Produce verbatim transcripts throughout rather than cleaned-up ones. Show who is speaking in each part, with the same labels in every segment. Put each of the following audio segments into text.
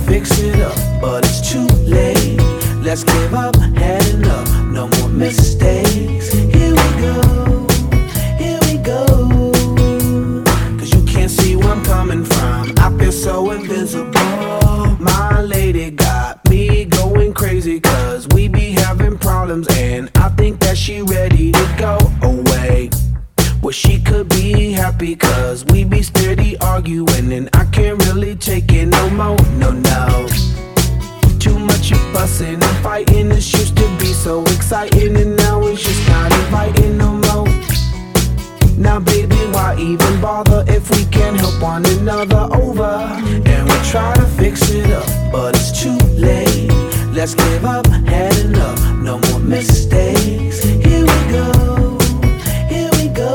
Speaker 1: fix it up, but it's too late. Let's give up, had enough, no more mistakes. Here we go, here we go. Cause you can't see where I'm coming from, I feel so invisible. My lady got me going crazy, cause we be having problems, and I think that she ready to go away. Well, she could be happy, cause we be steady arguing, and I can't really take it no more, no, no. Too much of fussing and fighting, this used to be so exciting, and now it's just not inviting no more. Now baby, why even bother if we can't help one another over? And we try to fix it up, but it's too late. Let's give up, had enough, no more mistakes. Here we go, here we go.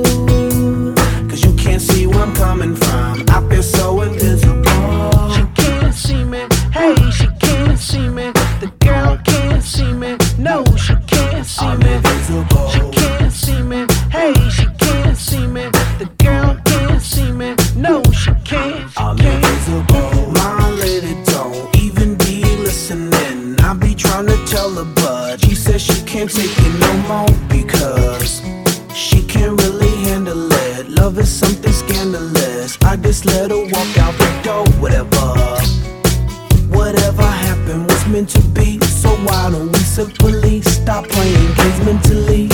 Speaker 1: Cause you can't see where I'm coming from, I feel so invisible.
Speaker 2: She can't see me, hey, she can't see me. The girl can't see me, no, she can't see
Speaker 1: I'm
Speaker 2: me.
Speaker 1: invisible.
Speaker 2: She can't see me, hey, she can't see me. The girl can't see me, no, she can't, she
Speaker 1: I'm
Speaker 2: can't.
Speaker 1: invisible. My lady don't even be listening. I be trying to tell her, but she says she can't take it no more, because she can't really handle it. Love is something scandalous, I just let her walk out the door. Whatever, whatever happened was meant to be, so why don't we simply stop playing games mentally?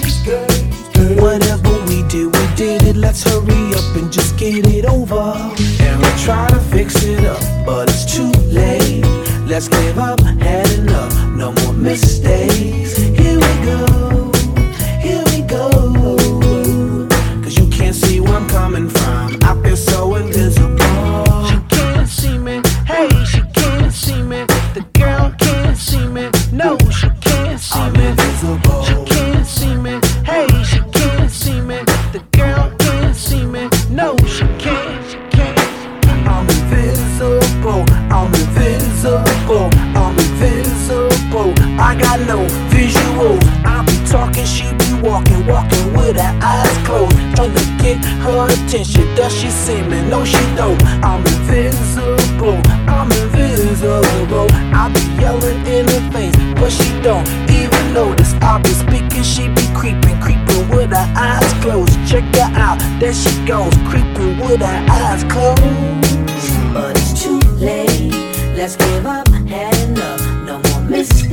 Speaker 1: Whatever we did, we did it, let's hurry up and just get it over. And we try to fix it up, but it's too late. Let's give up, had enough, no more mistakes. Here we go, here we go. Cause you can't see where I'm coming from, I feel so invisible.
Speaker 2: She can't see me, hey, she can't see me. The girl can't see me, no, she can't see
Speaker 1: I'm
Speaker 2: me.
Speaker 1: invisible.
Speaker 2: She can't see me, hey, she can't see me. The girl can't see me, no, she can't, she can't.
Speaker 1: I'm invisible, I'm invisible, I'm invisible. I got no visuals, I be talking, she be walking, walking with her eyes closed, trying to get her attention. Does she see me? No, she don't. I'm invisible, I'm invisible. I be yelling in her face, but she don't even notice. I be speaking, she be creeping, creeping with her eyes closed. Check her out, there she goes, creeping with her eyes closed.
Speaker 3: But it's too late. Let's give up, had enough, no more mistakes.